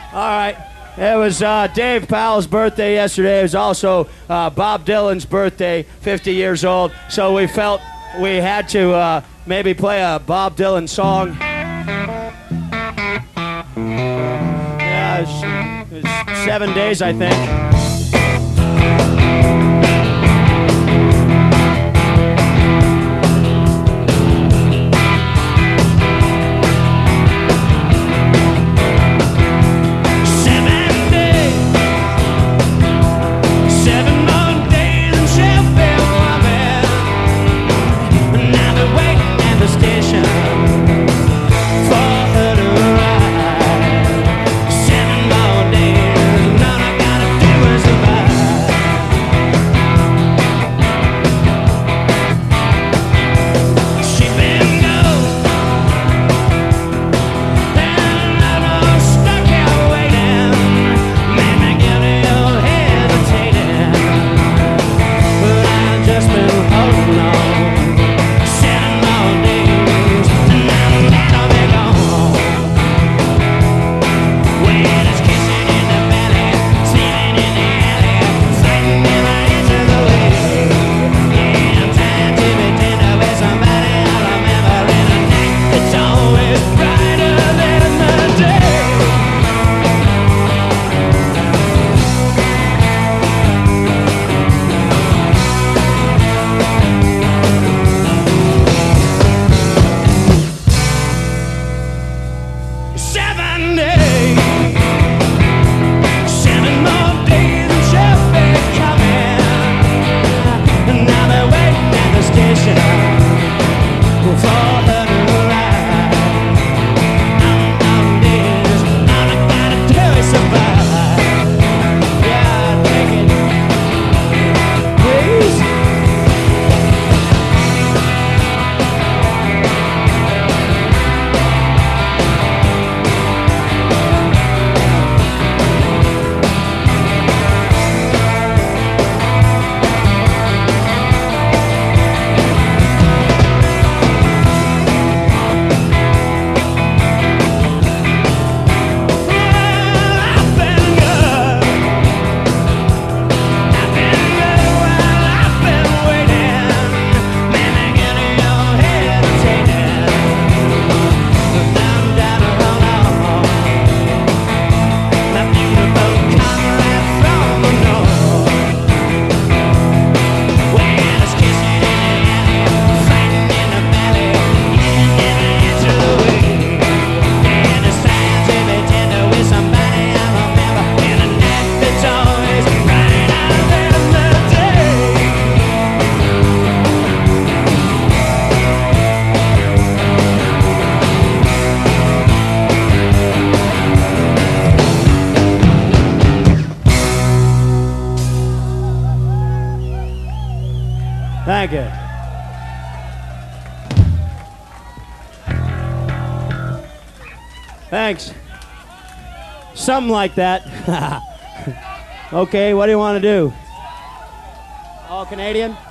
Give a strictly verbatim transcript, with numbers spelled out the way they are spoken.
All right. It was uh, Dave Powell's birthday yesterday. It was also uh, Bob Dylan's birthday, fifty years old. So we felt we had to uh, maybe play a Bob Dylan song. Yeah, it was, it was seven days, I think. Thank you. Thanks. Something like that. Okay, what do you want to do? All Canadian?